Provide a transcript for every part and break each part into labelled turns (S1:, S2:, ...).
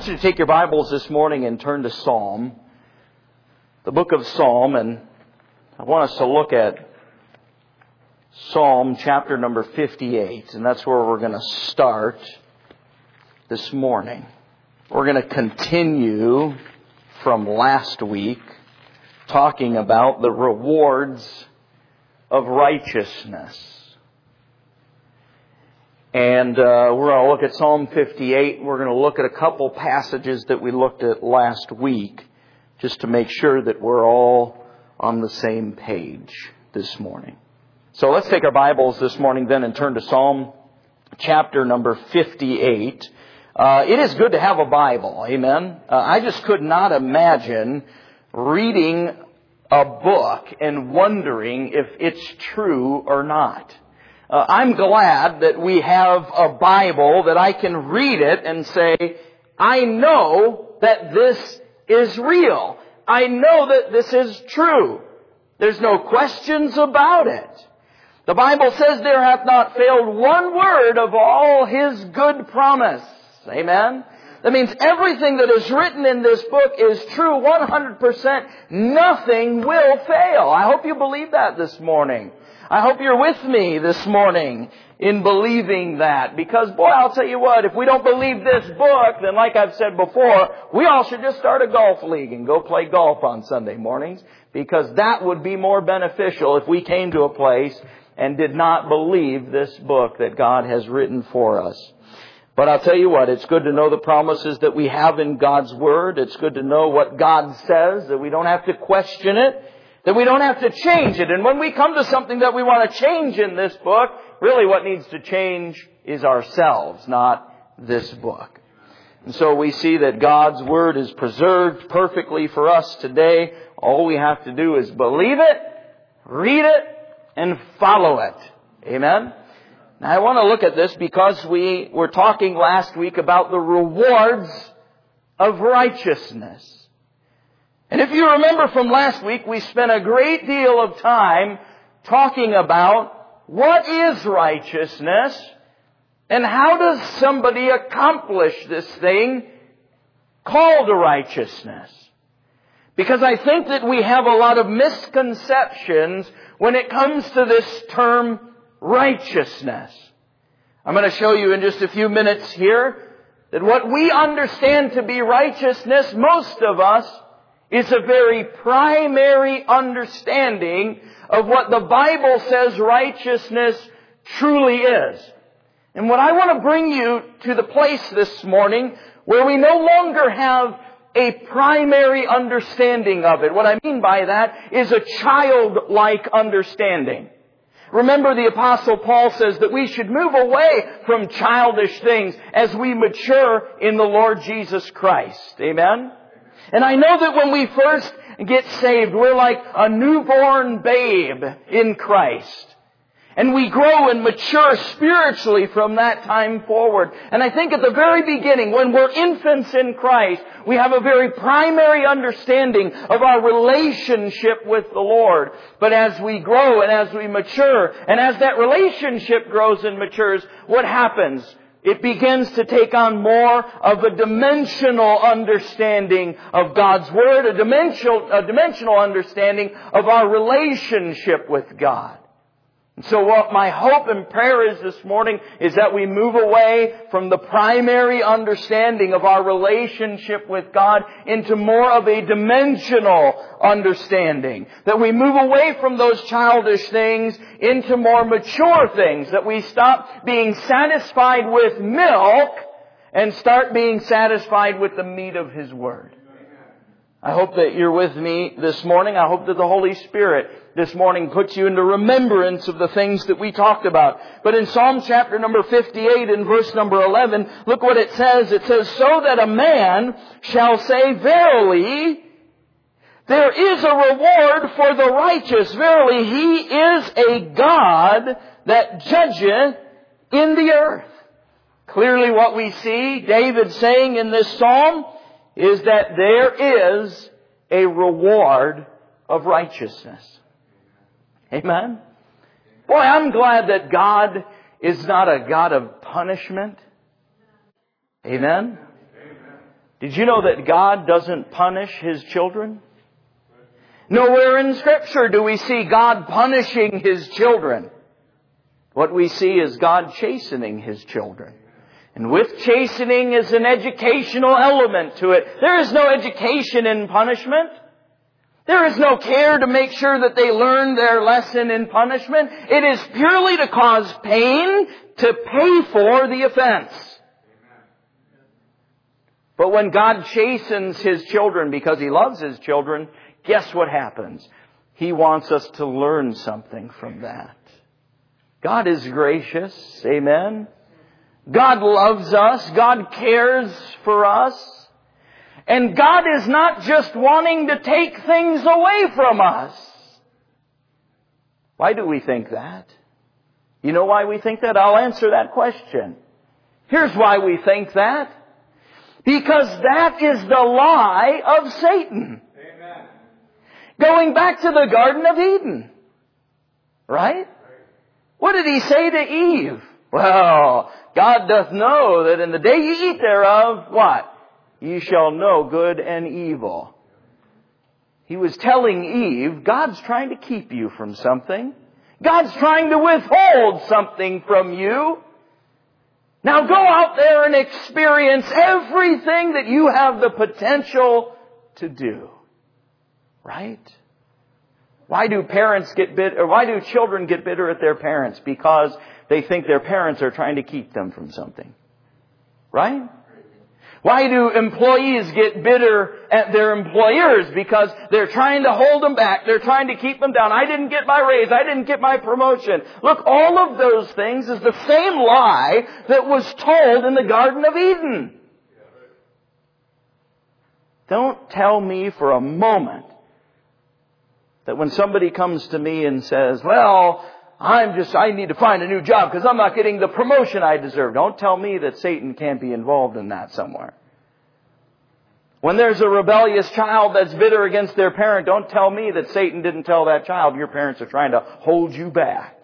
S1: want you to take your Bibles this morning and turn to Psalm, the book of Psalm, and I want us to look at Psalm chapter number 58, and that's where we're going to start this morning. We're going to continue from last week talking about the rewards of righteousness. And we're going to look at Psalm 58. We're going to look at a couple passages that we looked at last week just to make sure that we're all on the same page this morning. So let's take our Bibles this morning then and turn to Psalm chapter number 58. It is good to have a Bible. Amen. I just could not imagine reading a book and wondering if it's true or not. I'm glad that we have a Bible that I can read it and say, I know that this is real. I know that this is true. There's no questions about it. The Bible says there hath not failed one word of all His good promise. Amen? That means everything that is written in this book is true 100%. Nothing will fail. I hope you believe that this morning. I hope you're with me this morning in believing that. Because, boy, I'll tell you what, if we don't believe this book, then like I've said before, we all should just start a golf league and go play golf on Sunday mornings. Because that would be more beneficial if we came to a place and did not believe this book that God has written for us. But I'll tell you what, it's good to know the promises that we have in God's Word. It's good to know what God says, that we don't have to question it, that we don't have to change it. And when we come to something that we want to change in this book, really what needs to change is ourselves, not this book. And so we see that God's Word is preserved perfectly for us today. All we have to do is believe it, read it, and follow it. Amen? Now I want to look at this because we were talking last week about the rewards of righteousness. And if you remember from last week, we spent a great deal of time talking about what is righteousness and how does somebody accomplish this thing called righteousness. Because I think that we have a lot of misconceptions when it comes to this term righteousness. I'm going to show you in just a few minutes here that what we understand to be righteousness, most of us, is a very primary understanding of what the Bible says righteousness truly is. And what I want to bring you to the place this morning where we no longer have a primary understanding of it. What I mean by that is a childlike understanding. Remember, the Apostle Paul says that we should move away from childish things as we mature in the Lord Jesus Christ. Amen? And I know that when we first get saved, we're like a newborn babe in Christ. And we grow and mature spiritually from that time forward. And I think at the very beginning, when we're infants in Christ, we have a very primary understanding of our relationship with the Lord. But as we grow and as we mature, and as that relationship grows and matures, what happens? It begins to take on more of a dimensional understanding of God's Word, a dimensional understanding of our relationship with God. And so what my hope and prayer is this morning is that we move away from the primary understanding of our relationship with God into more of a dimensional understanding. That we move away from those childish things into more mature things. That we stop being satisfied with milk and start being satisfied with the meat of His Word. I hope that you're with me this morning. I hope that the Holy Spirit this morning puts you into remembrance of the things that we talked about. But in Psalm chapter number 58 and verse number 11, look what it says. It says, so that a man shall say, verily, there is a reward for the righteous. Verily, He is a God that judgeth in the earth. Clearly what we see David saying in this psalm is that there is a reward of righteousness. Amen? Boy, I'm glad that God is not a God of punishment. Amen? Did you know that God doesn't punish His children? Nowhere in Scripture do we see God punishing His children. What we see is God chastening His children. And with chastening is an educational element to it. There is no education in punishment. There is no care to make sure that they learn their lesson in punishment. It is purely to cause pain to pay for the offense. But when God chastens His children because He loves His children, guess what happens? He wants us to learn something from that. God is gracious. Amen. God loves us. God cares for us. And God is not just wanting to take things away from us. Why do we think that? You know why we think that? I'll answer that question. Here's why we think that. Because that is the lie of Satan. Amen. Going back to the Garden of Eden. Right? What did he say to Eve? Well, God doth know that in the day you eat thereof, what? You shall know good and evil. He was telling Eve, God's trying to keep you from something. God's trying to withhold something from you. Now go out there and experience everything that you have the potential to do. Right? Why do parents get bitter, or why do children get bitter at their parents? Because they think their parents are trying to keep them from something. Right? Why do employees get bitter at their employers? Because they're trying to hold them back. They're trying to keep them down. I didn't get my raise. I didn't get my promotion. Look, all of those things is the same lie that was told in the Garden of Eden. Don't tell me for a moment that when somebody comes to me and says, well, I need to find a new job because I'm not getting the promotion I deserve. Don't tell me that Satan can't be involved in that somewhere. When there's a rebellious child that's bitter against their parent, don't tell me that Satan didn't tell that child your parents are trying to hold you back.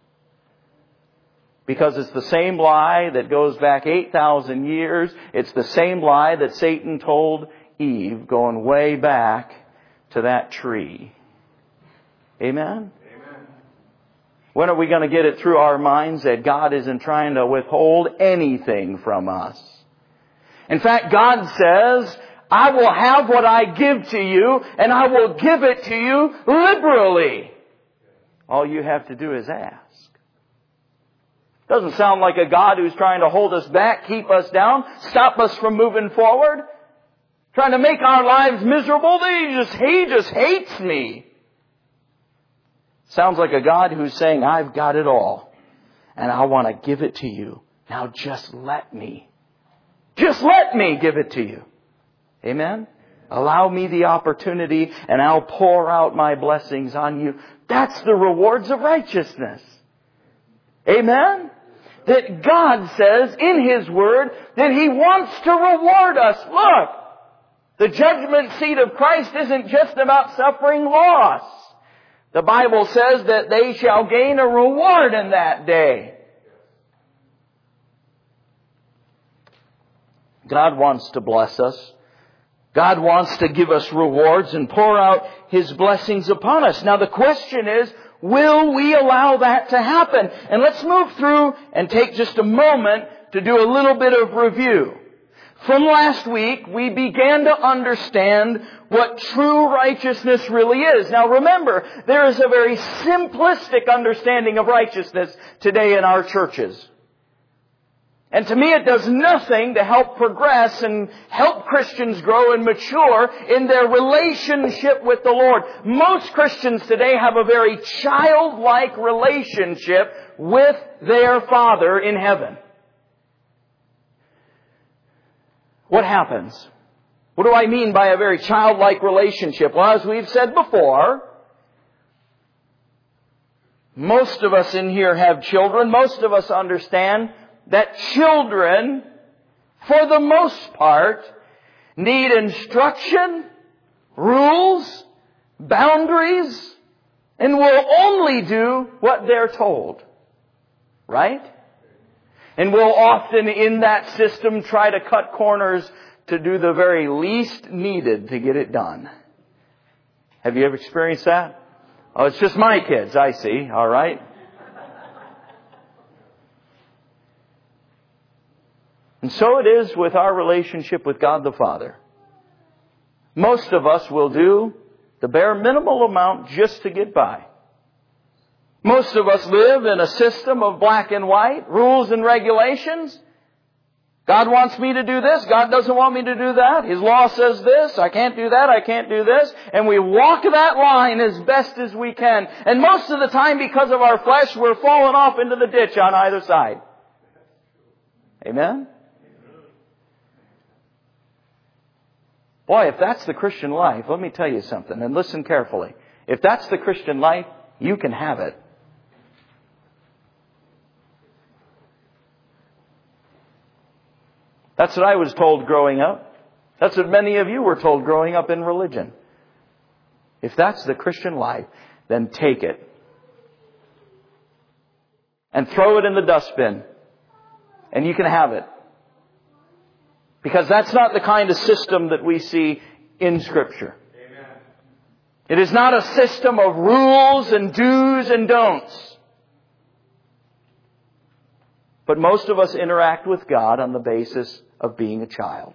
S1: Because it's the same lie that goes back 8,000 years. It's the same lie that Satan told Eve going way back to that tree. Amen? When are we going to get it through our minds that God isn't trying to withhold anything from us? In fact, God says, I will have what I give to you, and I will give it to you liberally. All you have to do is ask. Doesn't sound like a God who's trying to hold us back, keep us down, stop us from moving forward, trying to make our lives miserable. He just hates me. Sounds like a God who's saying, I've got it all, and I want to give it to you. Now just let me. Just let me give it to you. Amen? Allow me the opportunity, and I'll pour out my blessings on you. That's the rewards of righteousness. Amen? That God says in His Word that He wants to reward us. Look, the judgment seat of Christ isn't just about suffering loss. The Bible says that they shall gain a reward in that day. God wants to bless us. God wants to give us rewards and pour out His blessings upon us. Now the question is, will we allow that to happen? And let's move through and take just a moment to do a little bit of review. From last week, we began to understand what true righteousness really is. Now remember, there is a very simplistic understanding of righteousness today in our churches. And to me, it does nothing to help progress and help Christians grow and mature in their relationship with the Lord. Most Christians today have a very childlike relationship with their Father in heaven. What happens? What do I mean by a very childlike relationship? Well, as we've said before, most of us in here have children. Most of us understand that children, for the most part, need instruction, rules, boundaries, and will only do what they're told. Right? And will often in that system try to cut corners to do the very least needed to get it done. Have you ever experienced that? Oh, it's just my kids, I see. All right. And so it is with our relationship with God the Father. Most of us will do the bare minimal amount just to get by. Most of us live in a system of black and white, rules and regulations. God wants me to do this. God doesn't want me to do that. His law says this. I can't do that. I can't do this. And we walk that line as best as we can. And most of the time, because of our flesh, we're falling off into the ditch on either side. Amen? Boy, if that's the Christian life, let me tell you something, and listen carefully. If that's the Christian life, you can have it. That's what I was told growing up. That's what many of you were told growing up in religion. If that's the Christian life, then take it. And throw it in the dustbin. And you can have it. Because that's not the kind of system that we see in Scripture. Amen. It is not a system of rules and do's and don'ts. But most of us interact with God on the basis of being a child.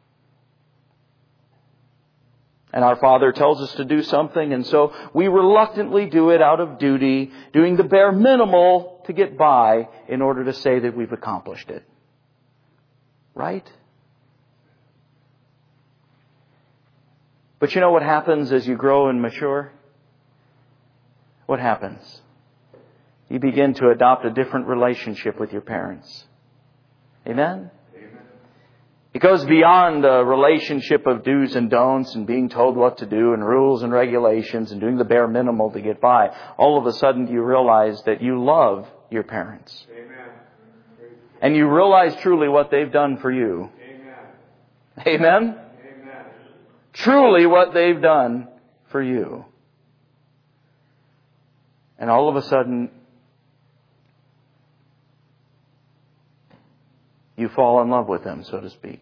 S1: And our Father tells us to do something, and so we reluctantly do it out of duty, doing the bare minimal to get by in order to say that we've accomplished it. Right? But you know what happens as you grow and mature? What happens? You begin to adopt a different relationship with your parents. Amen? Amen. It goes beyond a relationship of do's and don'ts and being told what to do and rules and regulations and doing the bare minimal to get by. All of a sudden you realize that you love your parents. Amen. And you realize truly what they've done for you. Amen? Amen. Truly what they've done for you. And all of a sudden, you fall in love with them, so to speak.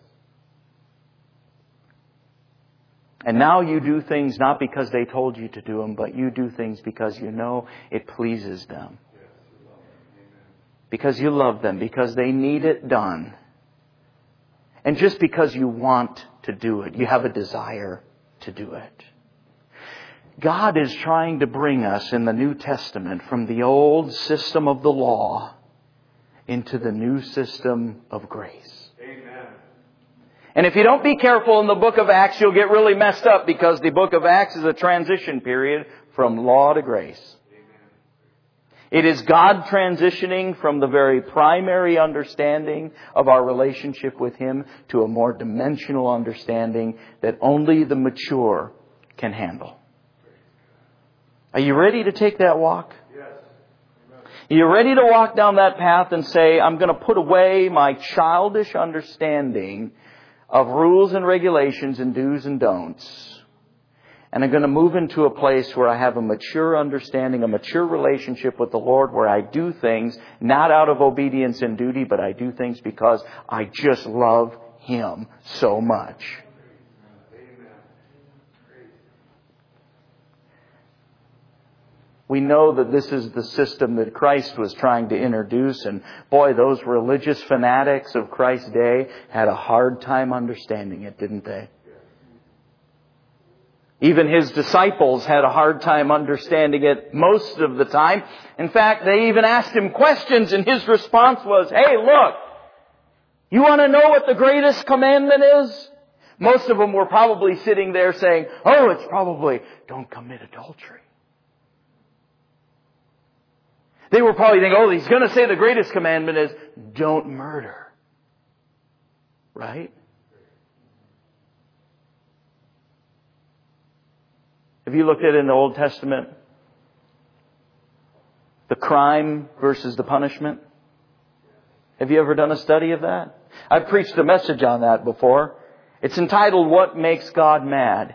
S1: And now you do things not because they told you to do them, but you do things because you know it pleases them. Because you love them, because they need it done. And just because you want to do it, you have a desire to do it. God is trying to bring us in the New Testament from the old system of the law into the new system of grace. Amen. And if you don't be careful in the book of Acts, you'll get really messed up because the book of Acts is a transition period from law to grace. It is God transitioning from the very primary understanding of our relationship with Him to a more dimensional understanding that only the mature can handle. Are you ready to take that walk? Yes. Are you ready to walk down that path and say, I'm going to put away my childish understanding of rules and regulations and do's and don'ts? And I'm going to move into a place where I have a mature understanding, a mature relationship with the Lord, where I do things not out of obedience and duty, but I do things because I just love Him so much. We know that this is the system that Christ was trying to introduce. And boy, those religious fanatics of Christ's day had a hard time understanding it, didn't they? Even His disciples had a hard time understanding it most of the time. In fact, they even asked Him questions, and His response was, hey, look, you want to know what the greatest commandment is? Most of them were probably sitting there saying, oh, it's probably don't commit adultery. They were probably thinking, oh, he's going to say the greatest commandment is don't murder. Right? Have you looked at it in the Old Testament? The crime versus the punishment? Have you ever done a study of that? I've preached a message on that before. It's entitled, What Makes God Mad?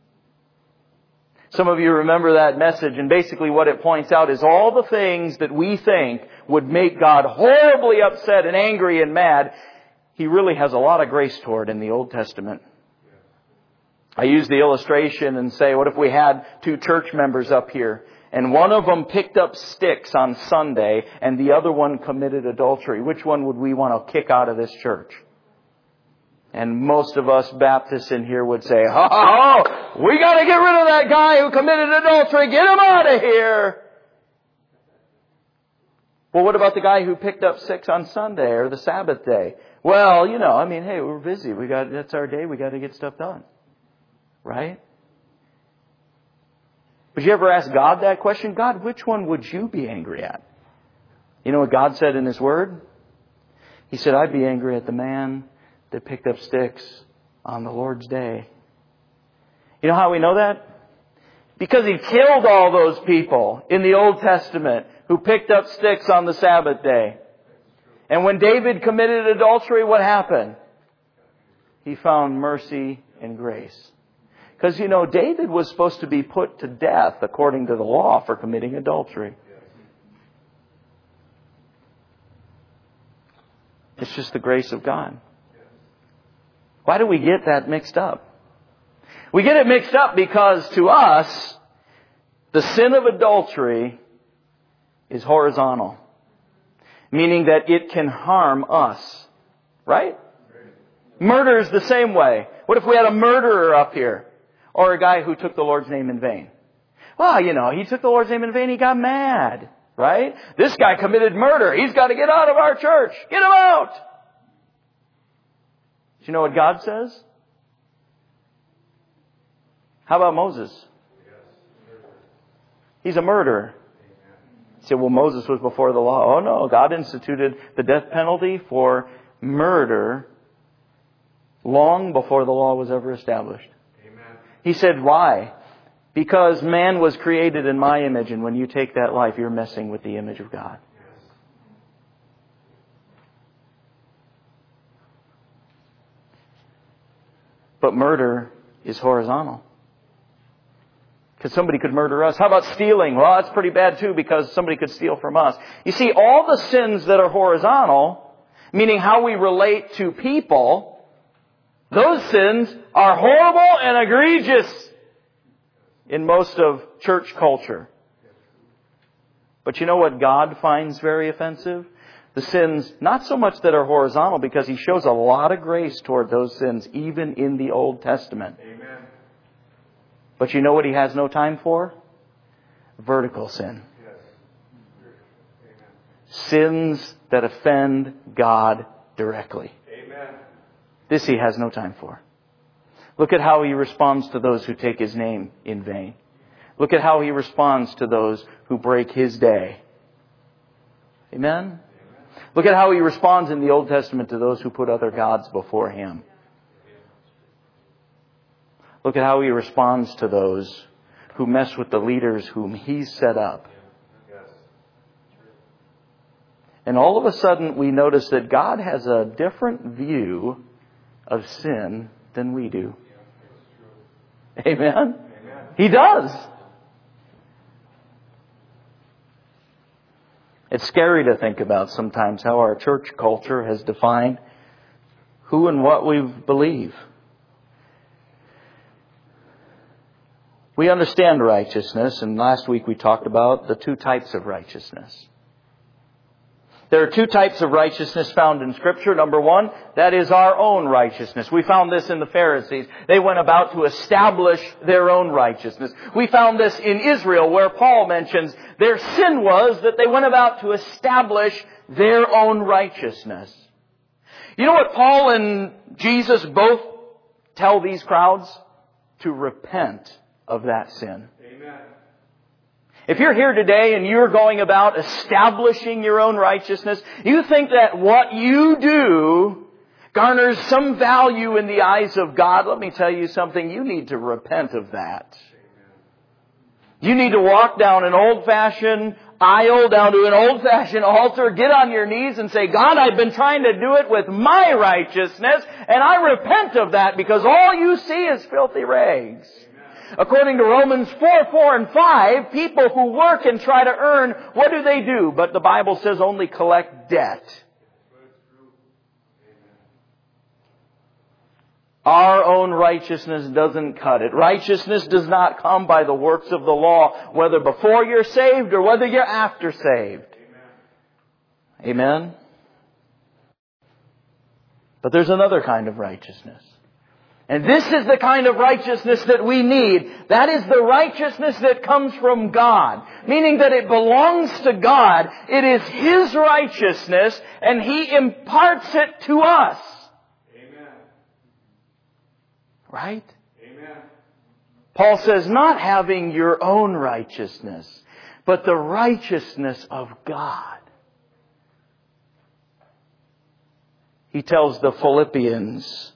S1: Some of you remember that message, and basically what it points out is all the things that we think would make God horribly upset and angry and mad. He really has a lot of grace toward in the Old Testament. I use the illustration and say, what if we had two church members up here and one of them picked up sticks on Sunday and the other one committed adultery? Which one would we want to kick out of this church? And most of us Baptists in here would say, oh, we got to get rid of that guy who committed adultery. Get him out of here. Well, what about the guy who picked up sticks on Sunday or the Sabbath day? Well, hey, we're busy. That's our day. We got to get stuff done. Right? But you ever ask God that question? God, which one would you be angry at? You know what God said in His Word? He said, I'd be angry at the man that picked up sticks on the Lord's day. You know how we know that? Because He killed all those people in the Old Testament who picked up sticks on the Sabbath day. And when David committed adultery, what happened? He found mercy and grace. Because, David was supposed to be put to death according to the law for committing adultery. It's just the grace of God. Why do we get that mixed up? We get it mixed up because to us, the sin of adultery is horizontal. Meaning that it can harm us. Right? Murder is the same way. What if we had a murderer up here? Or a guy who took the Lord's name in vain? Well, he took the Lord's name in vain. He got mad. Right? This guy committed murder. He's got to get out of our church. Get him out. Do you know what God says? How about Moses? He's a murderer. You say, well, Moses was before the law. Oh, no. God instituted the death penalty for murder long before the law was ever established. He said, why? Because man was created in my image, and when you take that life, you're messing with the image of God. But murder is horizontal. Because somebody could murder us. How about stealing? Well, that's pretty bad too, because somebody could steal from us. You see, all the sins that are horizontal, meaning how we relate to people, those sins are horrible and egregious in most of church culture. But you know what God finds very offensive? The sins, not so much that are horizontal, because He shows a lot of grace toward those sins, even in the Old Testament. Amen. But you know what He has no time for? Vertical sin. Yes. Sins that offend God directly. Amen. This He has no time for. Look at how He responds to those who take His name in vain. Look at how He responds to those who break His day. Amen? Look at how He responds in the Old Testament to those who put other gods before Him. Look at how He responds to those who mess with the leaders whom He's set up. And all of a sudden we notice that God has a different view of sin than we do. Amen? Amen. He does. It's scary to think about sometimes how our church culture has defined who and what we believe. We understand righteousness, and last week we talked about the two types of righteousness. There are two types of righteousness found in Scripture. Number one, that is our own righteousness. We found this in the Pharisees. They went about to establish their own righteousness. We found this in Israel, where Paul mentions their sin was that they went about to establish their own righteousness. You know what Paul and Jesus both tell these crowds? To repent of that sin. Amen. If you're here today and you're going about establishing your own righteousness, you think that what you do garners some value in the eyes of God, let me tell you something, you need to repent of that. You need to walk down an old-fashioned aisle, down to an old-fashioned altar, get on your knees and say, God, I've been trying to do it with my righteousness, and I repent of that because all you see is filthy rags. According to Romans 4 and 5, people who work and try to earn, what do? But the Bible says only collect debt. Our own righteousness doesn't cut it. Righteousness does not come by the works of the law, whether before you're saved or whether you're after saved. Amen? But there's another kind of righteousness. And this is the kind of righteousness that we need. That is the righteousness that comes from God. Meaning that it belongs to God. It is His righteousness, and He imparts it to us.
S2: Amen.
S1: Right?
S2: Amen.
S1: Paul says, not having your own righteousness, but the righteousness of God. He tells the Philippians,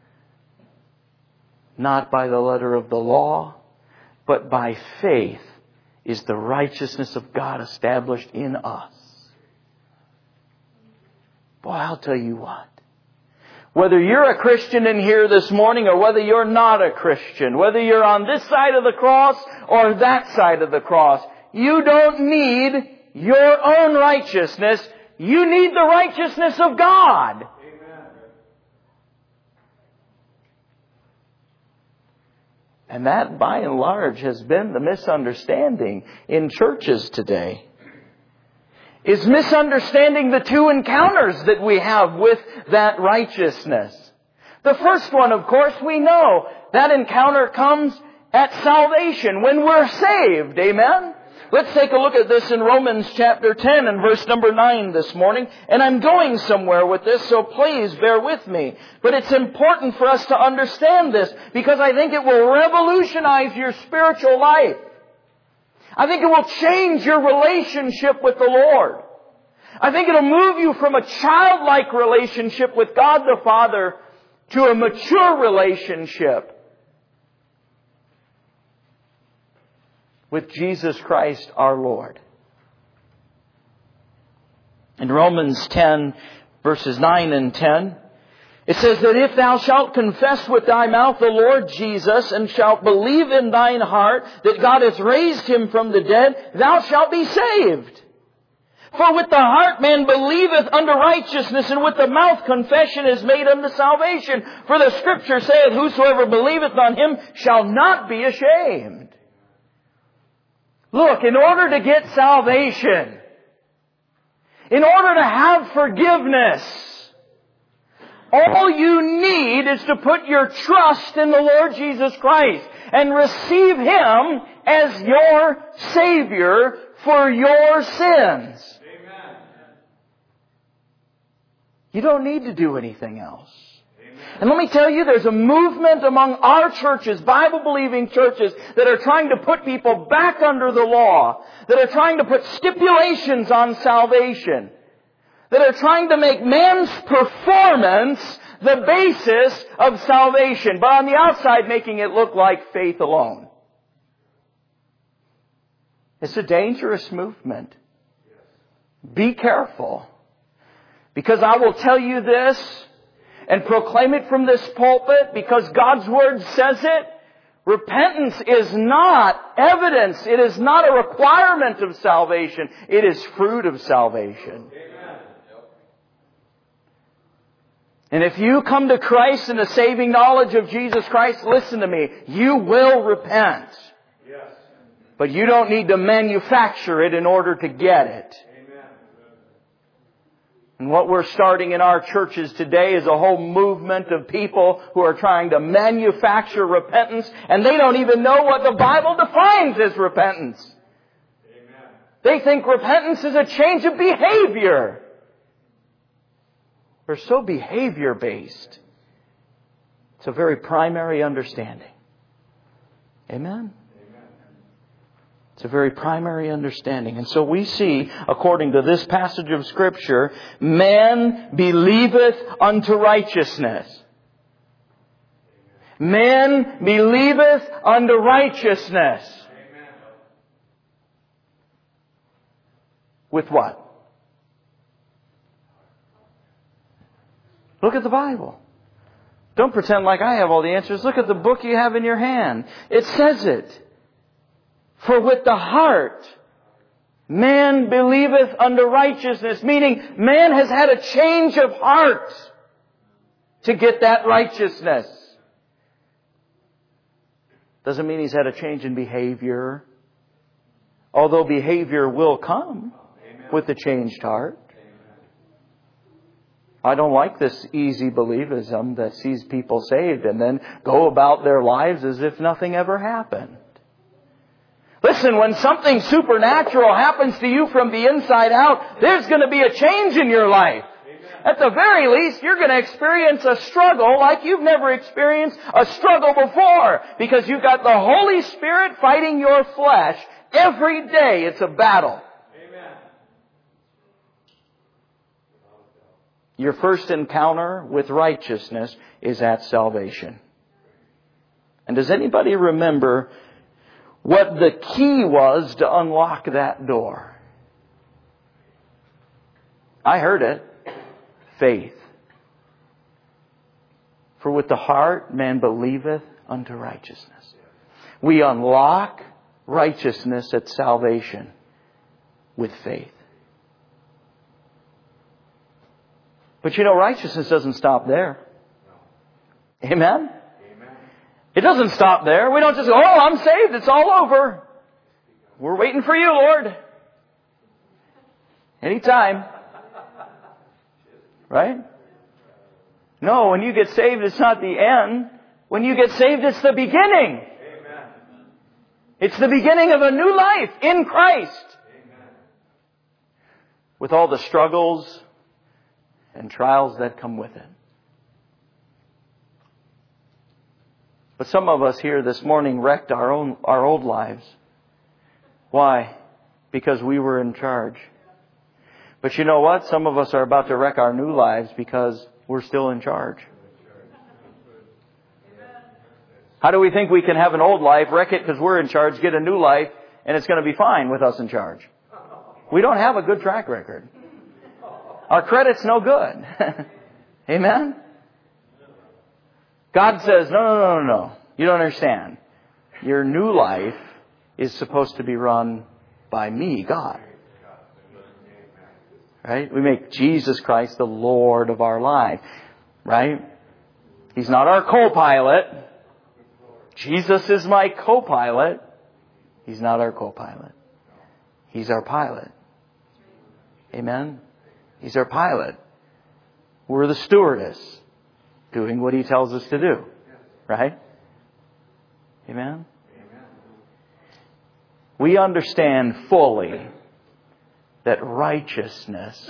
S1: not by the letter of the law, but by faith is the righteousness of God established in us. Boy, I'll tell you what. Whether you're a Christian in here this morning or whether you're not a Christian, whether you're on this side of the cross or that side of the cross, you don't need your own righteousness. You need the righteousness of God. And that, by and large, has been the misunderstanding in churches today. Is misunderstanding the two encounters that we have with that righteousness. The first one, of course, we know that encounter comes at salvation, when we're saved. Amen? Let's take a look at this in Romans chapter 10 and verse number 9 this morning. And I'm going somewhere with this, so please bear with me. But it's important for us to understand this because I think it will revolutionize your spiritual life. I think it will change your relationship with the Lord. I think it'll move you from a childlike relationship with God the Father to a mature relationship with Jesus Christ our Lord. In Romans 10, verses 9 and 10, it says that if thou shalt confess with thy mouth the Lord Jesus, and shalt believe in thine heart that God hath raised Him from the dead, thou shalt be saved. For with the heart man believeth unto righteousness, and with the mouth confession is made unto salvation. For the Scripture saith, whosoever believeth on Him shall not be ashamed. Look, in order to get salvation, in order to have forgiveness, all you need is to put your trust in the Lord Jesus Christ and receive Him as your Savior for your sins.
S2: Amen.
S1: You don't need to do anything else. And let me tell you, there's a movement among our churches, Bible-believing churches, that are trying to put people back under the law, that are trying to put stipulations on salvation, that are trying to make man's performance the basis of salvation, but on the outside making it look like faith alone. It's a dangerous movement. Be careful. Because I will tell you this, and proclaim it from this pulpit, because God's Word says it. Repentance is not evidence. It is not a requirement of salvation. It is fruit of salvation.
S2: Amen.
S1: And if you come to Christ in the saving knowledge of Jesus Christ, listen to me, you will repent.
S2: Yes.
S1: But you don't need to manufacture it in order to get it. And what we're starting in our churches today is a whole movement of people who are trying to manufacture repentance, and they don't even know what the Bible defines as repentance.
S2: Amen.
S1: They think repentance is a change of behavior. They're so behavior-based. It's a very primary understanding. Amen? It's a very primary understanding. And so we see, according to this passage of Scripture, man believeth unto righteousness. Man believeth unto righteousness. With what? Look at the Bible. Don't pretend like I have all the answers. Look at the book you have in your hand. It says it. For with the heart man believeth unto righteousness. Meaning man has had a change of heart to get that righteousness. Doesn't mean he's had a change in behavior. Although behavior will come with the changed heart. I don't like this easy believism that sees people saved and then go about their lives as if nothing ever happened. Listen, when something supernatural happens to you from the inside out, there's going to be a change in your life. At the very least, you're going to experience a struggle like you've never experienced a struggle before. Because you've got the Holy Spirit fighting your flesh. Every day it's a battle.
S2: Amen.
S1: Your first encounter with righteousness is at salvation. And does anybody remember what the key was to unlock that door? I heard it. Faith. For with the heart man believeth unto righteousness. We unlock righteousness at salvation with faith. But righteousness doesn't stop there. Amen? It doesn't stop there. We don't just go, oh, I'm saved. It's all over. We're waiting for you, Lord. Anytime. Right? No, when you get saved, it's not the end. When you get saved, it's the beginning.
S2: Amen.
S1: It's the beginning of a new life in Christ.
S2: Amen.
S1: With all the struggles and trials that come with it. But some of us here this morning wrecked our old lives. Why? Because we were in charge. But you know what? Some of us are about to wreck our new lives because we're still in charge. How do we think we can have an old life, wreck it because we're in charge, get a new life, and it's going to be fine with us in charge? We don't have a good track record. Our credit's no good. Amen? God says, no. You don't understand. Your new life is supposed to be run by me, God. Right? We make Jesus Christ the Lord of our life. Right? He's not our co-pilot. Jesus is my co-pilot. He's not our co-pilot. He's our pilot. Amen? He's our pilot. We're the stewardess doing what He tells us to do. Right? Amen? We understand fully that righteousness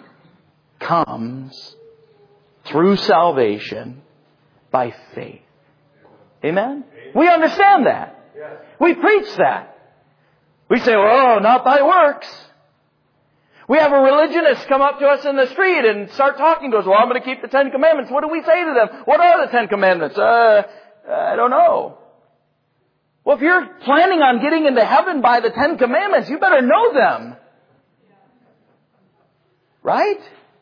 S1: comes through salvation by faith. Amen? We understand that. We preach that. We say, oh, not by works. We have a religionist come up to us in the street and start talking to us. Well, I'm going to keep the 10 Commandments. What do we say to them? What are the 10 Commandments? I don't know. Well, if you're planning on getting into heaven by the 10 Commandments, you better know them. Right?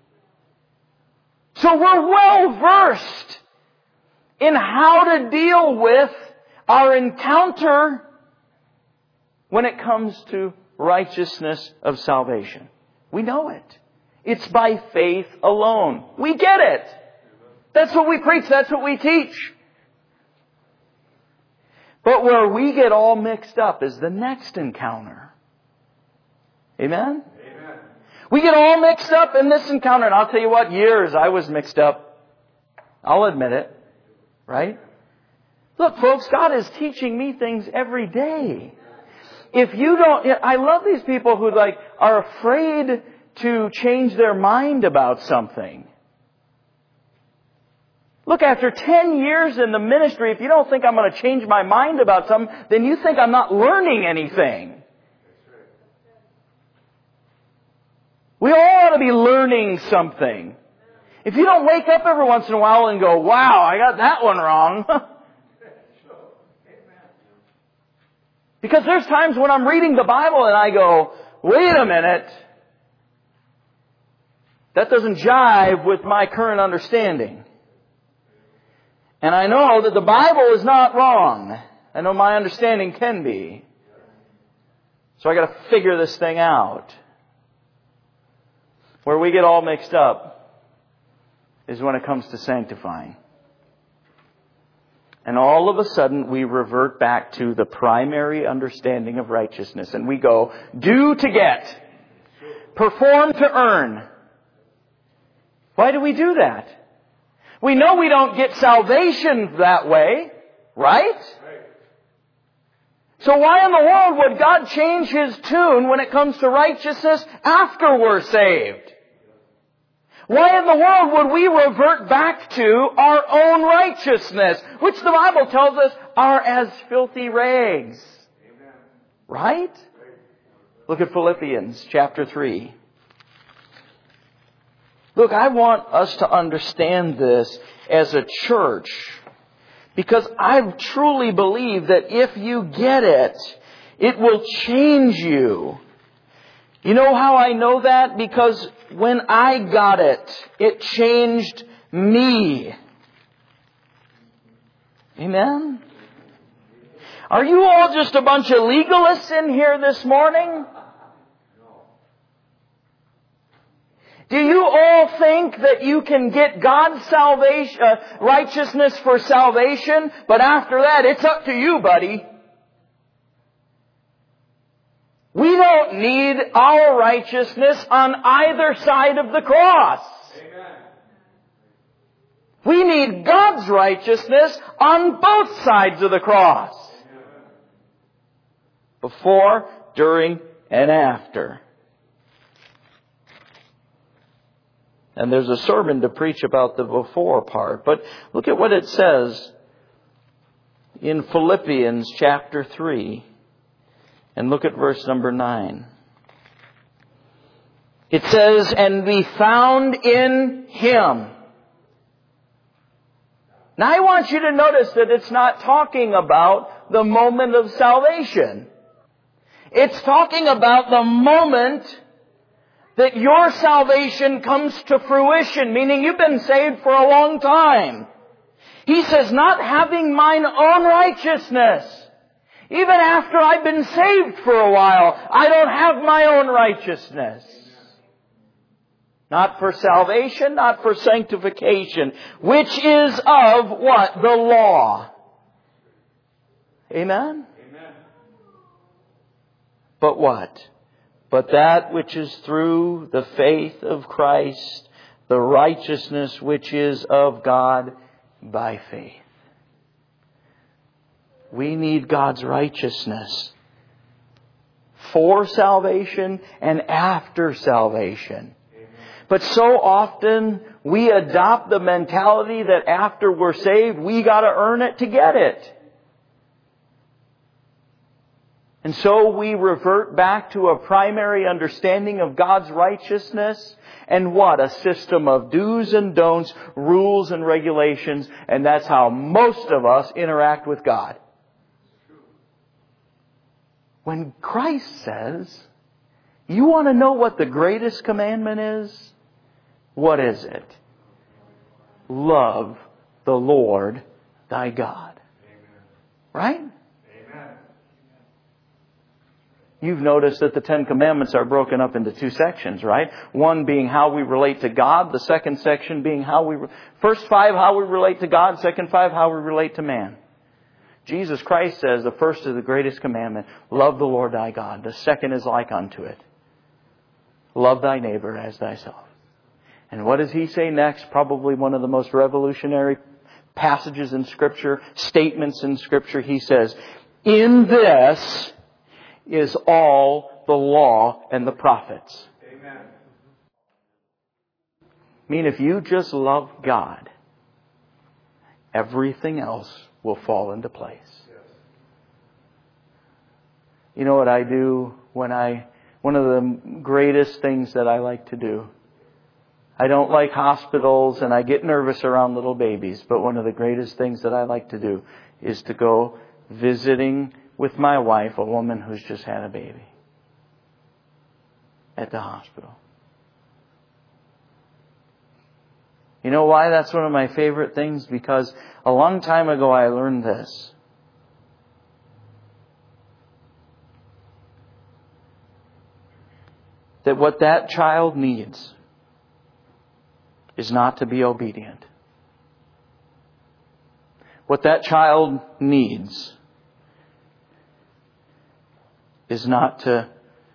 S1: So we're well versed in how to deal with our encounter when it comes to righteousness of salvation. We know it. It's by faith alone. We get it. That's what we preach. That's what we teach. But where we get all mixed up is the next encounter. Amen?
S2: Amen.
S1: We get all mixed up in this encounter. And I'll tell you what, years I was mixed up. I'll admit it. Right? Look, folks, God is teaching me things every day. If you don't, I love these people who are afraid to change their mind about something. Look, after 10 years in the ministry, if you don't think I'm going to change my mind about something, then you think I'm not learning anything. We all ought to be learning something. If you don't wake up every once in a while and go, wow, I got that one wrong. Because there's times when I'm reading the Bible and I go, wait a minute. That doesn't jive with my current understanding. And I know that the Bible is not wrong. I know my understanding can be. So I got to figure this thing out. Where we get all mixed up is when it comes to sanctifying. And all of a sudden we revert back to the primary understanding of righteousness. And we go, do to get. Perform to earn. Why do we do that? We know we don't get salvation that way, right? So why in the world would God change His tune when it comes to righteousness after we're saved? Why in the world would we revert back to our own righteousness, which the Bible tells us are as filthy rags? Right? Look at Philippians chapter 3. Look, I want us to understand this as a church, because I truly believe that if you get it, it will change you. You know how I know that? Because when I got it, it changed me. Amen? Are you all just a bunch of legalists in here this morning? Do you all think that you can get God's salvation, righteousness for salvation, but after that it's up to you, buddy? We don't need our righteousness on either side of the cross. Amen. We need God's righteousness on both sides of the cross. Amen. Before, during, and after. And there's a sermon to preach about the before part. But look at what it says in Philippians chapter 3. And look at verse number 9. It says, and be found in Him. Now I want you to notice that it's not talking about the moment of salvation. It's talking about the moment that your salvation comes to fruition, meaning you've been saved for a long time. He says, not having mine own righteousness. Even after I've been saved for a while, I don't have my own righteousness. Not for salvation, not for sanctification, which is of what? The law. Amen? Amen. But what? But that which is through the faith of Christ, the righteousness which is of God by faith. We need God's righteousness for salvation and after salvation. But so often we adopt the mentality that after we're saved, we got to earn it to get it. And so we revert back to a primary understanding of God's righteousness and what? A system of do's and don'ts, rules and regulations, and that's how most of us interact with God. When Christ says, you want to know what the greatest commandment is? What is it? Love the Lord thy God. Right? You've noticed that the Ten Commandments are broken up into two sections, right? One being how we relate to God. The second section being first 5, how we relate to God. Second 5, how we relate to man. Jesus Christ says the first is the greatest commandment. Love the Lord thy God. The second is like unto it. Love thy neighbor as thyself. And what does He say next? Probably one of the most revolutionary passages in Scripture, statements in Scripture. He says, in this is all the law and the prophets. Amen. I mean, if you just love God, everything else will fall into place. Yes. You know what I do one of the greatest things that I like to do. I don't like hospitals and I get nervous around little babies, but one of the greatest things that I like to do is to go visiting with my wife, a woman who's just had a baby at the hospital. You know why that's one of my favorite things? Because a long time ago I learned this. That what that child needs is not to be obedient. What that child needs is not to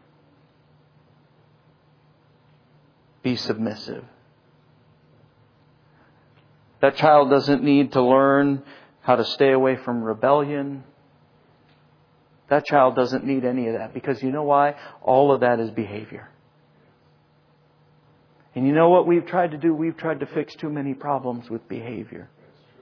S1: be submissive. That child doesn't need to learn how to stay away from rebellion. That child doesn't need any of that, because you know why? All of that is behavior. And you know what we've tried to do? We've tried to fix too many problems with behavior.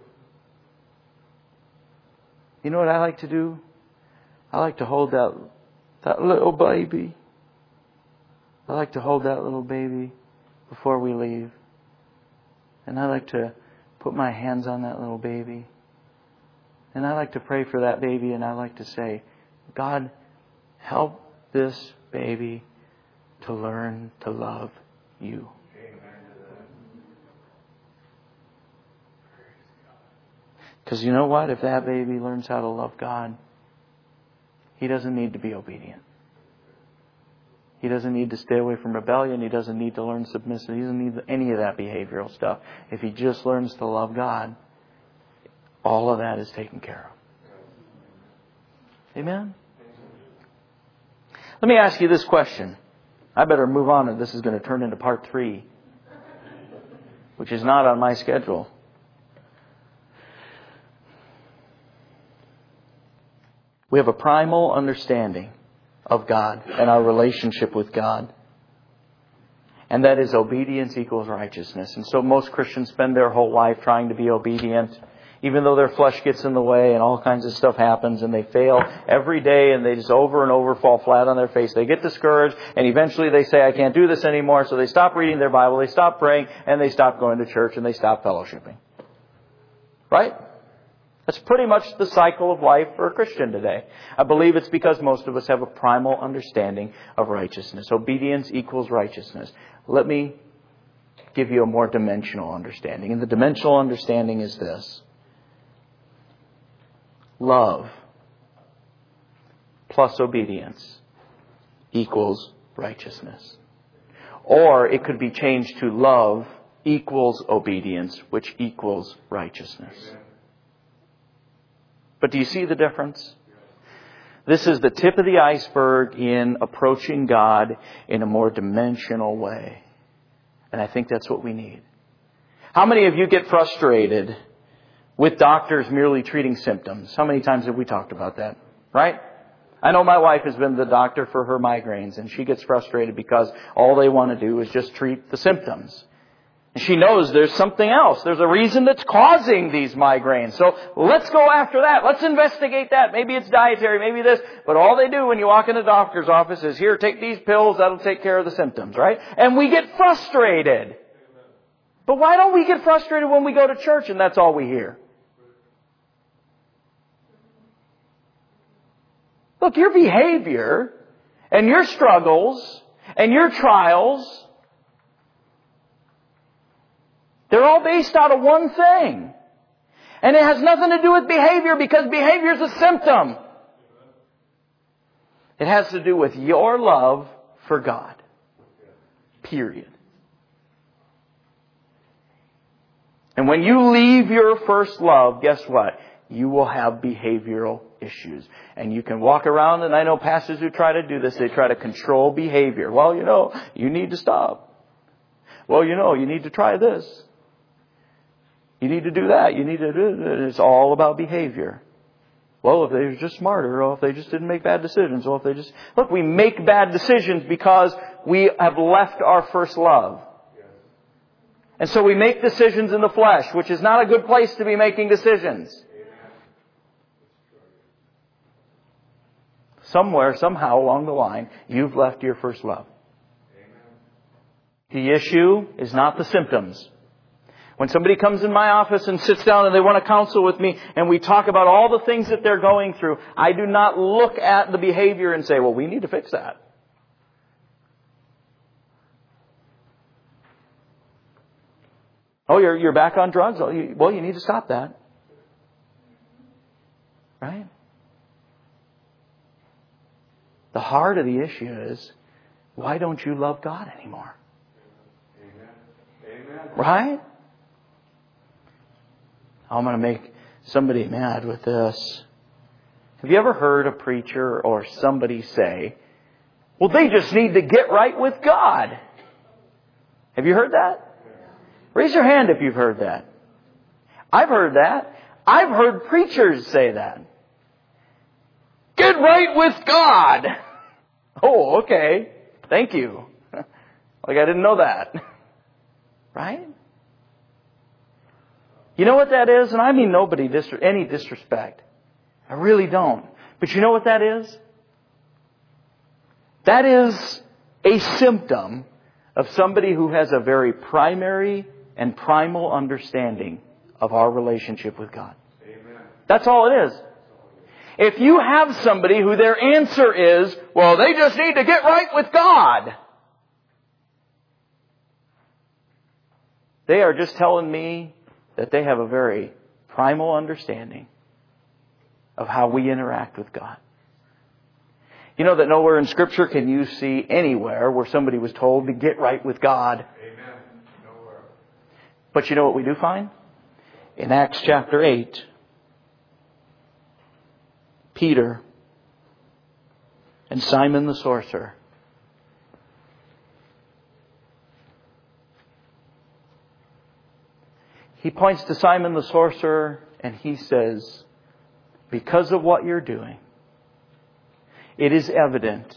S1: You know what I like to do? I like to hold that little baby. I like to hold that little baby before we leave. And I like to put my hands on that little baby. And I like to pray for that baby, and I like to say, God, help this baby to learn to love you. Because you know what? If that baby learns how to love God, he doesn't need to be obedient. He doesn't need to stay away from rebellion. He doesn't need to learn submission. He doesn't need any of that behavioral stuff. If he just learns to love God, all of that is taken care of. Amen? Let me ask you this question. I better move on, or this is going to turn into part 3, which is not on my schedule. We have a primal understanding of God and our relationship with God. And that is obedience equals righteousness. And so most Christians spend their whole life trying to be obedient, even though their flesh gets in the way and all kinds of stuff happens, and they fail every day, and they just over and over fall flat on their face. They get discouraged, and eventually they say, I can't do this anymore. So they stop reading their Bible, they stop praying, and they stop going to church, and they stop fellowshipping. Right? That's pretty much the cycle of life for a Christian today. I believe it's because most of us have a primal understanding of righteousness. Obedience equals righteousness. Let me give you a more dimensional understanding. And the dimensional understanding is this. Love plus obedience equals righteousness. Or it could be changed to love equals obedience, which equals righteousness. But do you see the difference? This is the tip of the iceberg in approaching God in a more dimensional way. And I think that's what we need. How many of you get frustrated with doctors merely treating symptoms? How many times have we talked about that? Right? I know my wife has been to the doctor for her migraines, and she gets frustrated because all they want to do is just treat the symptoms. And she knows there's something else. There's a reason that's causing these migraines. So let's go after that. Let's investigate that. Maybe it's dietary, maybe this. But all they do when you walk in the doctor's office is, here, take these pills. That'll take care of the symptoms, right? And we get frustrated. But why don't we get frustrated when we go to church and that's all we hear? Look, your behavior and your struggles and your trials, they're all based out of one thing. And it has nothing to do with behavior, because behavior is a symptom. It has to do with your love for God. Period. And when you leave your first love, guess what? You will have behavioral issues. And you can walk around, and I know pastors who try to do this, they try to control behavior. Well, you need to stop. Well, you need to try this. You need to do that. You need to do it. It's all about behavior. Well, if they were just smarter, or if they just didn't make bad decisions, or if they just... Look, we make bad decisions because we have left our first love. And so we make decisions in the flesh, which is not a good place to be making decisions. Somewhere, somehow along the line, you've left your first love. The issue is not the symptoms. When somebody comes in my office and sits down and they want to counsel with me, and we talk about all the things that they're going through, I do not look at the behavior and say, well, we need to fix that. Oh, you're back on drugs? Well, you need to stop that. Right? The heart of the issue is, why don't you love God anymore? Amen. Right? I'm going to make somebody mad with this. Have you ever heard a preacher or somebody say, well, they just need to get right with God? Have you heard that? Raise your hand if you've heard that. I've heard that. I've heard preachers say that. Get right with God. Oh, okay. Thank you. Like I didn't know that. Right? You know what that is? And I mean any disrespect. I really don't. But you know what that is? That is a symptom of somebody who has a very primary and primal understanding of our relationship with God.
S2: Amen.
S1: That's all it is. If you have somebody who their answer is, well, they just need to get right with God, they are just telling me that they have a very primal understanding of how we interact with God. You know that nowhere in Scripture can you see anywhere where somebody was told to get right with God.
S2: Amen. Nowhere.
S1: But you know what we do find? In Acts chapter 8, Peter and Simon the sorcerer. He points to Simon the sorcerer and he says, because of what you're doing, it is evident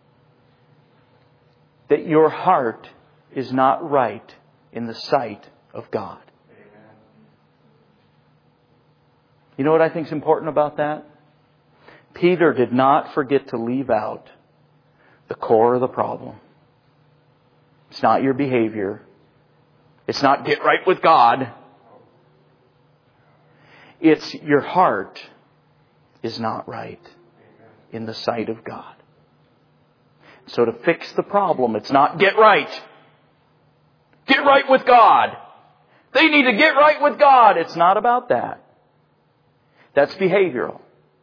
S1: that your heart is not right in the sight of God.
S2: Amen.
S1: You know what I think is important about that? Peter did not forget to leave out the core of the problem. It's not your behavior. It's not get right with God. It's your heart is not right in the sight of God. So to fix the problem, it's not get right. Get right with God. They need to get right with God. It's not about that. That's behavioral.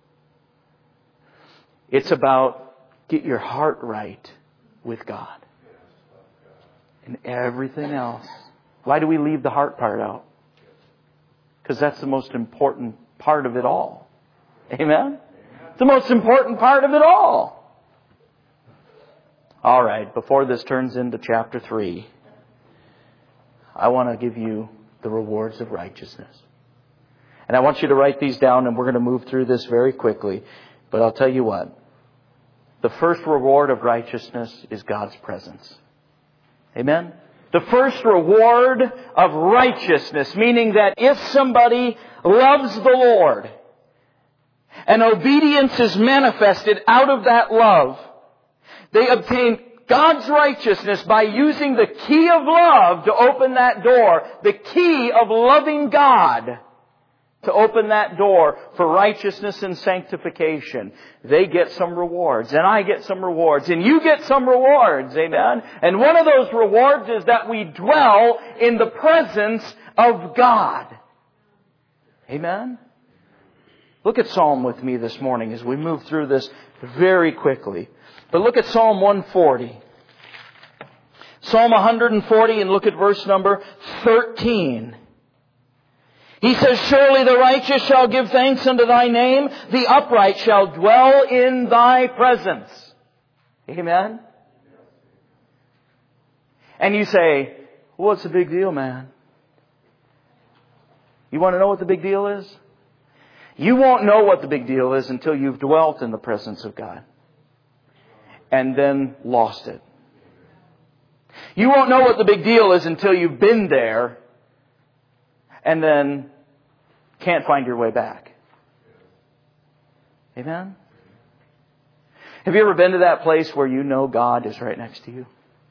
S1: It's about get your heart right with God. And everything else. Why do we leave the heart part out? Because that's the most important part of it all. Amen? It's the most important part of it all. All right, before this turns into chapter 3, I want to give you the rewards of righteousness. And I want you to write these down, and we're going to move through this very quickly. But I'll tell you what. The first reward of righteousness is God's presence. Amen? The first reward of righteousness, meaning that if somebody loves the Lord and obedience is manifested out of that love, they obtain God's righteousness by using the key of love to open that door, the key of loving God to open that door for righteousness and sanctification. They get some rewards, and I get some rewards, and you get some rewards. Amen? And one of those rewards is that we dwell in the presence of God. Amen? Look at Psalm with me this morning as we move through this very quickly. But look at Psalm 140. Psalm 140, and look at verse number 13. He says, surely the righteous shall give thanks unto thy name. The upright shall dwell in thy presence. Amen? And you say, what's the big deal, man? You want to know what the big deal is? You won't know what the big deal is until you've dwelt in the presence of God. And then lost it. You won't know what the big deal is until you've been there and then can't find your way back. Amen? Have you ever been to that place where you know God is right next to you?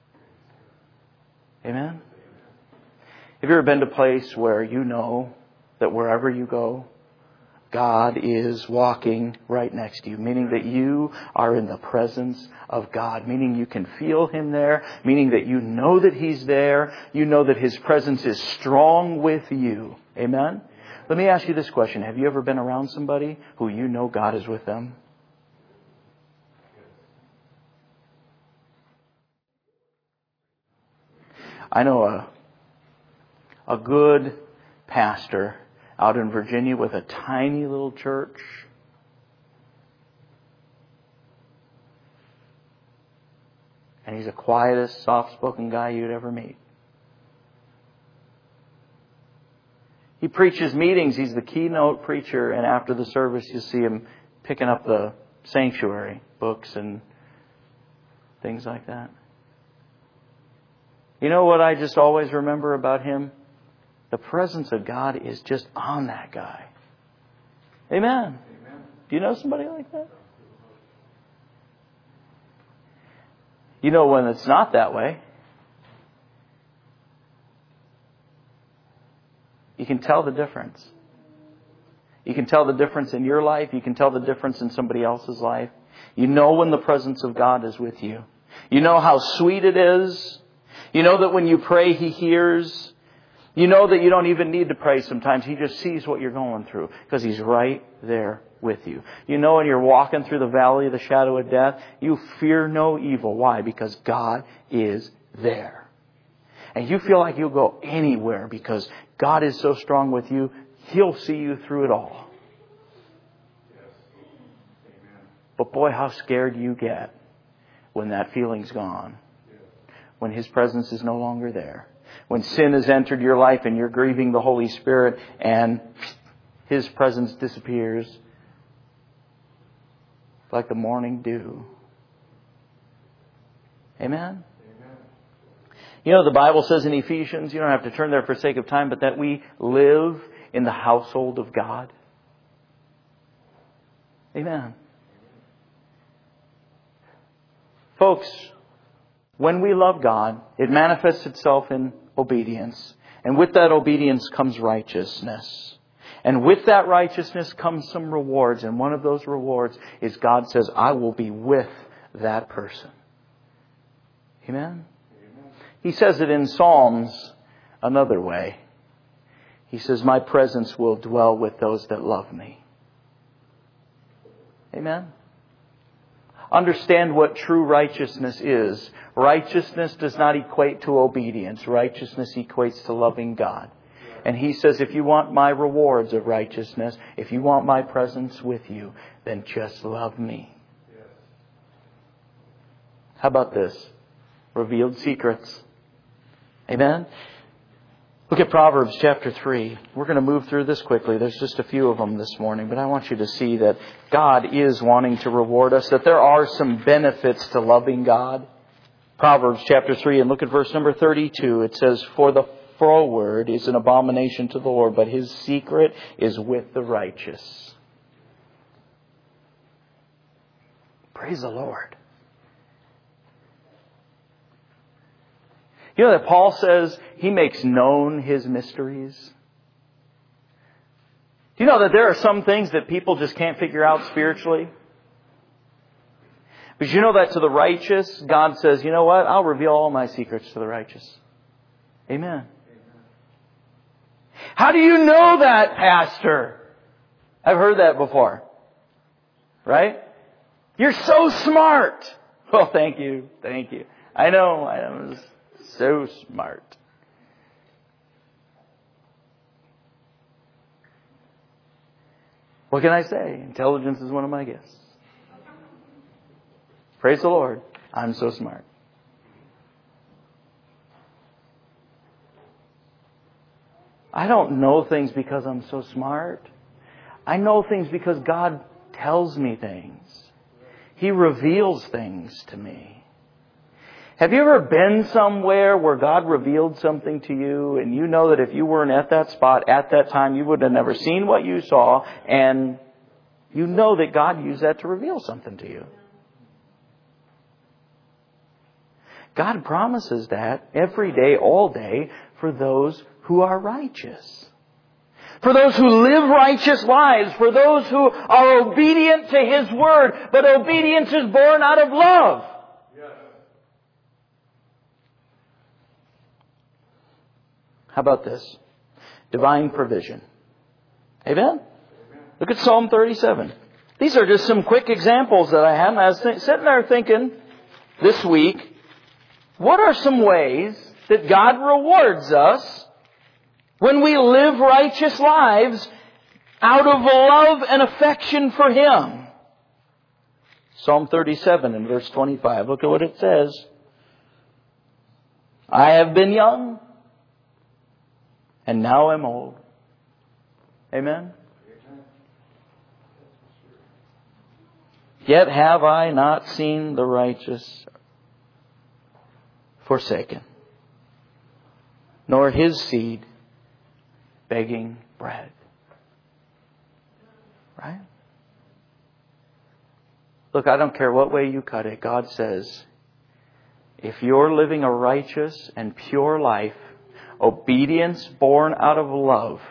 S1: Amen? Have you ever been to a place where you know that wherever you go, God is walking right next to you, meaning that you are in the presence of God, meaning you can feel Him there, meaning that you know that He's there, you know that His presence is strong with you. Amen? Let me ask you this question. Have you ever been around somebody who you know God is with them? I know a good pastor out in Virginia with a tiny little church. And he's the quietest, soft-spoken guy you'd ever meet. He preaches meetings. He's the keynote preacher. And after the service, you'll see him picking up the sanctuary books and things like that. You know what I just always remember about him? The presence of God is just on that guy. Amen. Amen. Do you know somebody like that? You know when it's not that way. You can tell the difference. You can tell the difference in your life. You can tell the difference in somebody else's life. You know when the presence of God is with you. You know how sweet it is. You know that when you pray, He hears. You know that you don't even need to pray sometimes. He just sees what you're going through because He's right there with you. You know when you're walking through the valley of the shadow of death, you fear no evil. Why? Because God is there. And you feel like you'll go anywhere because God is so strong with you, He'll see you through it all. But boy, how scared you get when that feeling's gone. When His presence is no longer there. When sin has entered your life and you're grieving the Holy Spirit and His presence disappears like the morning dew. Amen? You know, the Bible says in Ephesians, you don't have to turn there for sake of time, but that we live in the household of God. Amen. Folks, when we love God, it manifests itself in obedience. And with that obedience comes righteousness. And with that righteousness comes some rewards. And one of those rewards is God says, I will be with that person. Amen? He says it in Psalms another way. He says, my presence will dwell with those that love me. Amen? Understand what true righteousness is. Righteousness does not equate to obedience. Righteousness equates to loving God. And He says, if you want my rewards of righteousness, if you want my presence with you, then just love me. How about this? Revealed secrets. Amen? Look at Proverbs chapter 3. We're going to move through this quickly. There's just a few of them this morning. But I want you to see that God is wanting to reward us. That there are some benefits to loving God. Proverbs chapter 3 and look at verse number 32. It says, for the froward is an abomination to the Lord, but his secret is with the righteous. Praise the Lord. You know that Paul says he makes known his mysteries? Do you know that there are some things that people just can't figure out spiritually? But you know that to the righteous, God says, you know what? I'll reveal all my secrets to the righteous. Amen. How do you know that, Pastor? I've heard that before. Right? You're so smart. Well, thank you. Thank you. I know. I'm so smart. What can I say? Intelligence is one of my gifts. Praise the Lord. I'm so smart. I don't know things because I'm so smart. I know things because God tells me things. He reveals things to me. Have you ever been somewhere where God revealed something to you and you know that if you weren't at that spot at that time, you would have never seen what you saw, and you know that God used that to reveal something to you? God promises that every day, all day, for those who are righteous. For those who live righteous lives. For those who are obedient to His Word. But obedience is born out of love. How about this? Divine provision. Amen? Look at Psalm 37. These are just some quick examples that I have. I was sitting there thinking this week, what are some ways that God rewards us When we live righteous lives out of love and affection for Him. Psalm 37 and verse 25. Look at what it says. I have been young, and now am old. Amen? Yet have I not seen the righteous forsaken, nor his seed begging bread. Right? Look, I don't care what way you cut it. God says, if you're living a righteous and pure life, obedience born out of love,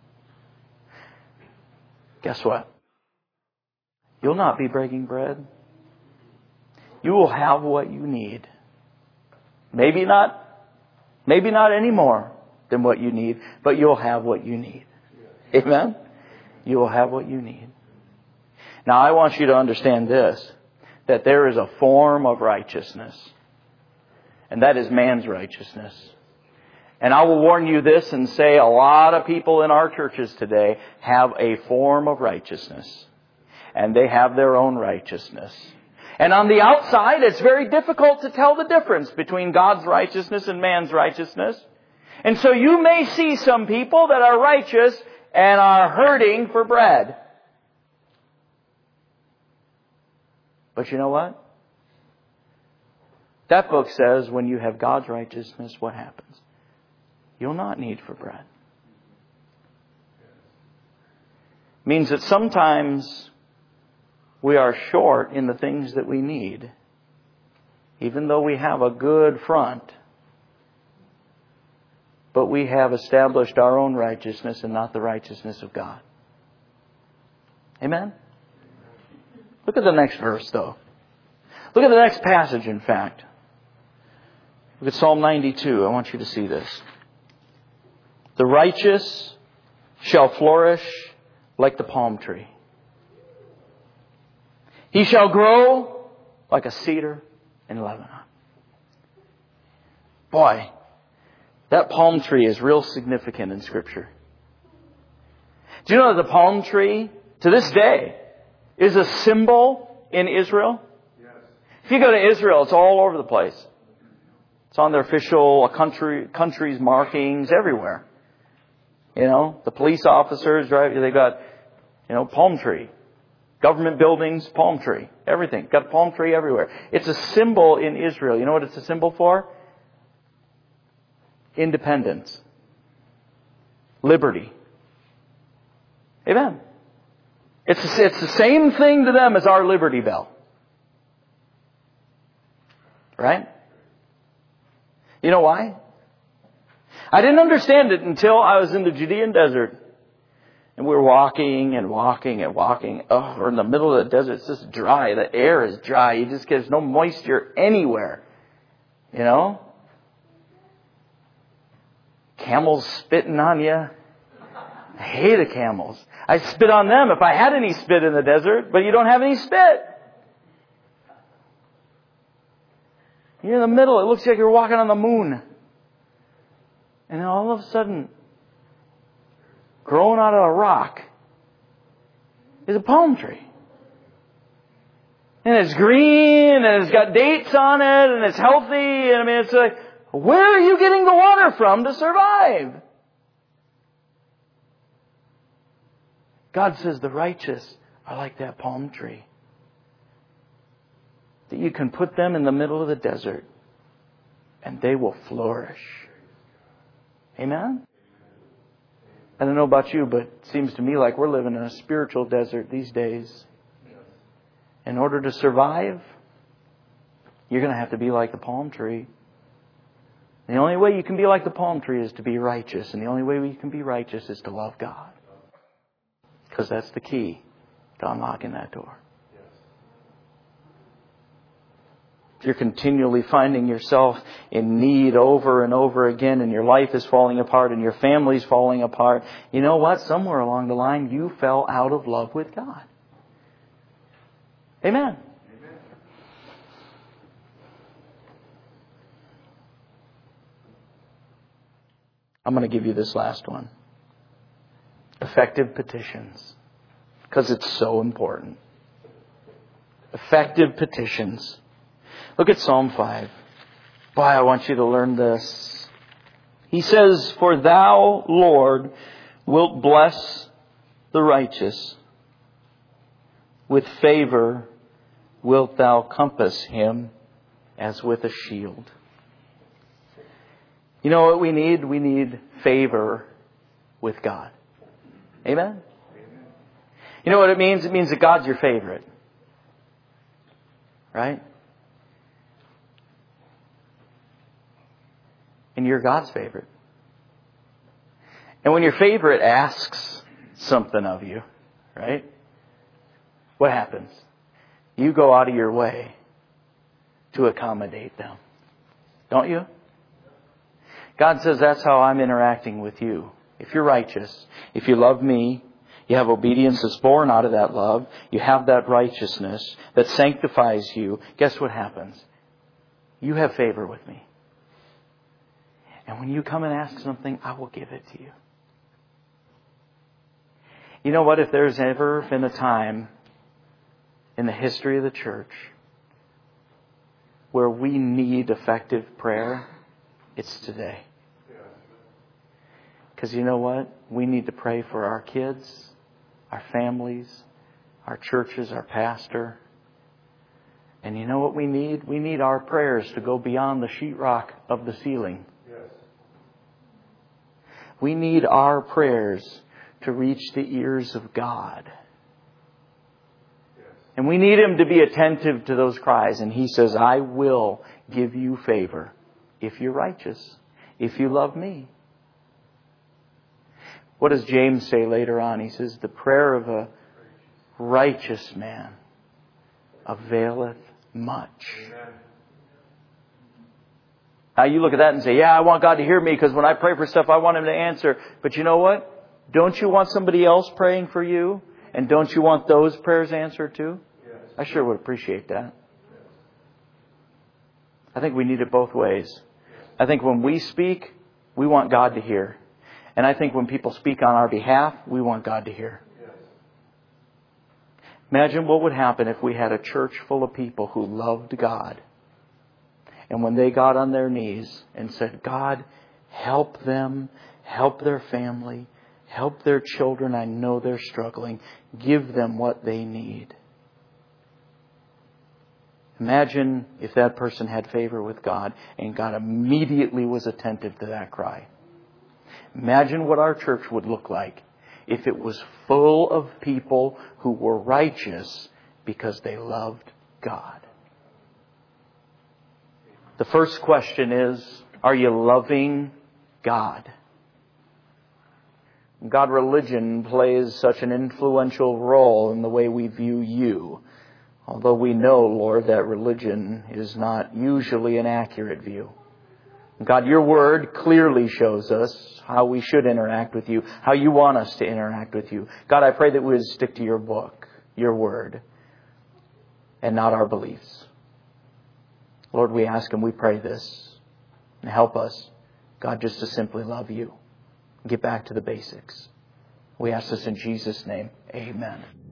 S1: guess what? You'll not be breaking bread. You will have what you need. Maybe not any more than what you need, but you'll have what you need. Amen? You will have what you need. Now, I want you to understand this, that there is a form of righteousness, and that is man's righteousness. And I will warn you this and say a lot of people in our churches today have a form of righteousness, and they have their own righteousness. And on the outside, it's very difficult to tell the difference between God's righteousness and man's righteousness. And so you may see some people that are righteous and are hurting for bread. But you know what? That book says when you have God's righteousness, what happens? You'll not need for bread. It means that sometimes we are short in the things that we need, even though we have a good front. But we have established our own righteousness and not the righteousness of God. Amen? Look at the next verse, though. Look at the next passage, in fact. Look at Psalm 92. I want you to see this. The righteous shall flourish like the palm tree. He shall grow like a cedar in Lebanon. Boy, that palm tree is real significant in Scripture. Do you know that the palm tree, to this day, is a symbol in Israel? Yes. If you go to Israel, it's all over the place. It's on their official country's markings everywhere. You know, the police officers, right? They got, palm tree. Government buildings, palm tree. Everything. Got a palm tree everywhere. It's a symbol in Israel. You know what it's a symbol for? Independence. Liberty. Amen. It's the same thing to them as our Liberty Bell. Right? You know why? I didn't understand it until I was in the Judean desert. And we were walking and walking and walking. Oh, we're in the middle of the desert. It's just dry. The air is dry. There's no moisture anywhere. You know? Camels spitting on you. I hate the camels. I spit on them if I had any spit in the desert, but you don't have any spit. You're in the middle. It looks like you're walking on the moon. And then all of a sudden, growing out of a rock is a palm tree. And it's green, and it's got dates on it, and it's healthy. And it's like, where are you getting the water from to survive? God says the righteous are like that palm tree. That you can put them in the middle of the desert and they will flourish. Amen? I don't know about you, but it seems to me like we're living in a spiritual desert these days. In order to survive, you're going to have to be like the palm tree. The only way you can be like the palm tree is to be righteous. And the only way you can be righteous is to love God. Because that's the key to unlocking that door. If you're continually finding yourself in need over and over again, and your life is falling apart and your family's falling apart, you know what? Somewhere along the line you fell out of love with God. Amen. I'm going to give you this last one. Effective petitions. Because it's so important. Effective petitions. Look at Psalm 5. Boy, I want you to learn this. He says, "For thou, Lord, wilt bless the righteous. With favor wilt thou compass him as with a shield." You know what we need? We need favor with God. Amen? You know what it means? It means that God's your favorite. Right? And you're God's favorite. And when your favorite asks something of you, right? What happens? You go out of your way to accommodate them. Don't you? God says that's how I'm interacting with you. If you're righteous, if you love me, you have obedience that's born out of that love, you have that righteousness that sanctifies you, guess what happens? You have favor with me. And when you come and ask something, I will give it to you. You know what? If there's ever been a time in the history of the church where we need effective prayer, it's today. Because you know what? We need to pray for our kids, our families, our churches, our pastor. And you know what we need? We need our prayers to go beyond the sheetrock of the ceiling. We need our prayers to reach the ears of God. And we need Him to be attentive to those cries. And He says, I will give you favor if you're righteous, if you love me. What does James say later on? He says, the prayer of a righteous man availeth much. Amen. Now you look at that and say, yeah, I want God to hear me because when I pray for stuff, I want Him to answer. But you know what? Don't you want somebody else praying for you? And don't you want those prayers answered too? Yes. I sure would appreciate that. I think we need it both ways. I think when we speak, we want God to hear. And I think when people speak on our behalf, we want God to hear. Yes. Imagine what would happen if we had a church full of people who loved God. And when they got on their knees and said, God, help them, help their family, help their children. I know they're struggling. Give them what they need. Imagine if that person had favor with God and God immediately was attentive to that cry. Imagine what our church would look like if it was full of people who were righteous because they loved God. The first question is, are you loving God? God, religion plays such an influential role in the way we view you. Although we know, Lord, that religion is not usually an accurate view. God, your word clearly shows us how we should interact with you, how you want us to interact with you. God, I pray that we would stick to your book, your word, and not our beliefs. Lord, we ask and we pray this. And help us, God, just to simply love you. Get back to the basics. We ask this in Jesus' name. Amen.